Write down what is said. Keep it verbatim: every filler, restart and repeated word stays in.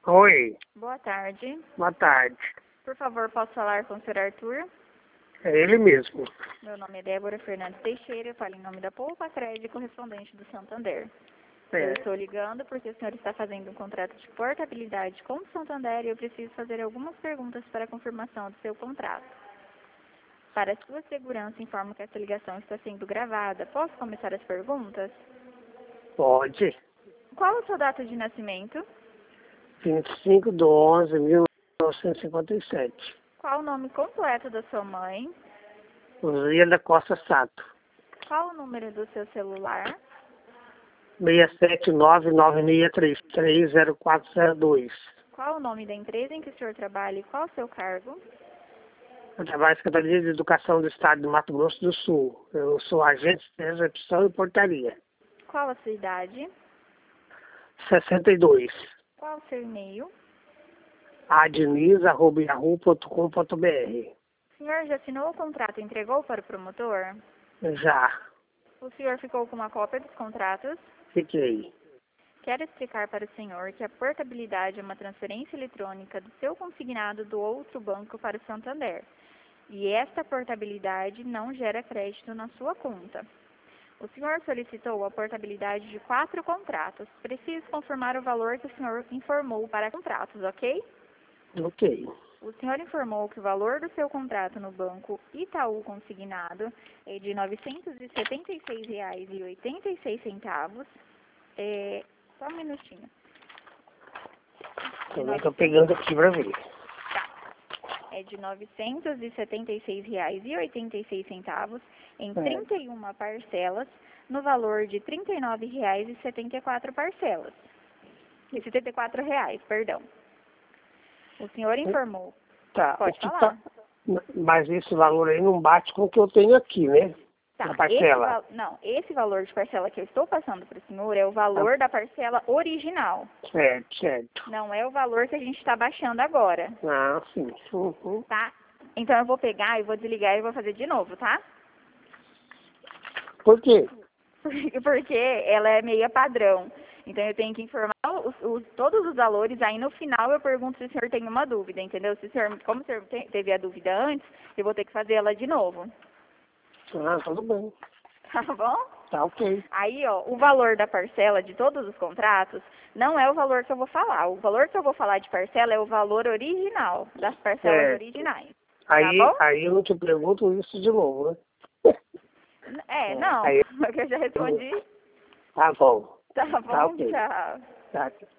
Oi, Boa tarde. boa tarde. Por favor, posso falar com o senhor Arthur? É ele mesmo. Meu nome é Débora Fernandes Teixeira, eu falo em nome da Poupa Crédito, correspondente do Santander. Eu É, estou ligando porque o senhor está fazendo um contrato de portabilidade com o Santander e eu preciso fazer algumas perguntas para a confirmação do seu contrato. Para sua segurança, informo que essa ligação está sendo gravada. Posso começar as perguntas? pode. Qual a sua data de nascimento? vinte e cinco de onze de mil novecentos e cinquenta e sete. Qual o nome completo da sua mãe? Luzia da Costa Sato. Qual o número do seu celular? seis sete nove nove seis três três zero quatro zero dois. Qual o nome da empresa em que o senhor trabalha e qual o seu cargo? Eu trabalho na Secretaria de Educação do Estado do Mato Grosso do Sul. Eu sou agente de recepção e portaria. Qual a sua idade? sessenta e dois. Qual o seu e-mail? adnis arroba yahoo ponto com ponto br. O senhor já assinou o contrato e entregou para o promotor? Já. O senhor ficou com uma cópia dos contratos? Fiquei. Quero explicar para o senhor que a portabilidade é uma transferência eletrônica do seu consignado do outro banco para o Santander. E esta portabilidade não gera crédito na sua conta. O senhor solicitou a portabilidade de quatro contratos. Preciso confirmar o valor que o senhor informou para contratos, ok? Ok. O senhor informou que o valor do seu contrato no banco Itaú Consignado é de novecentos e setenta e seis reais e oitenta e seis centavos. É, só um minutinho. De Também estou novecentos pegando aqui para ver. É de novecentos e setenta e seis reais e oitenta e seis centavos em É. trinta e uma parcelas, no valor de trinta e nove reais e setenta e quatro parcelas. E setenta e quatro reais, perdão. O senhor informou. Tá, Pode o que falar. tá. Mas esse valor aí não bate com o que eu tenho aqui, né? Tá, Na esse parcela. val- não, esse valor de parcela que eu estou passando para o senhor é o valor da parcela original. Certo, certo. Não é o valor que a gente está baixando agora, Ah, sim. Uhum. tá? Então eu vou pegar e vou desligar e vou fazer de novo, tá? Por quê? Porque ela é meia padrão. Então eu tenho que informar os, os- todos os valores, aí no final eu pergunto se o senhor tem uma dúvida, entendeu? Se o senhor, como o senhor te- teve a dúvida antes, eu vou ter que fazer ela de novo. Ah, tudo bem. Tá bom? Tá ok. Aí, ó, o valor da parcela de todos os contratos não é o valor que eu vou falar. O valor que eu vou falar de parcela é o valor original, das parcelas Certo. originais. Aí, bom? aí eu não te pergunto isso de novo, né? É, não, Aí, porque eu já respondi. tá bom. Tá Tá bom? ok. Tchau. Tá.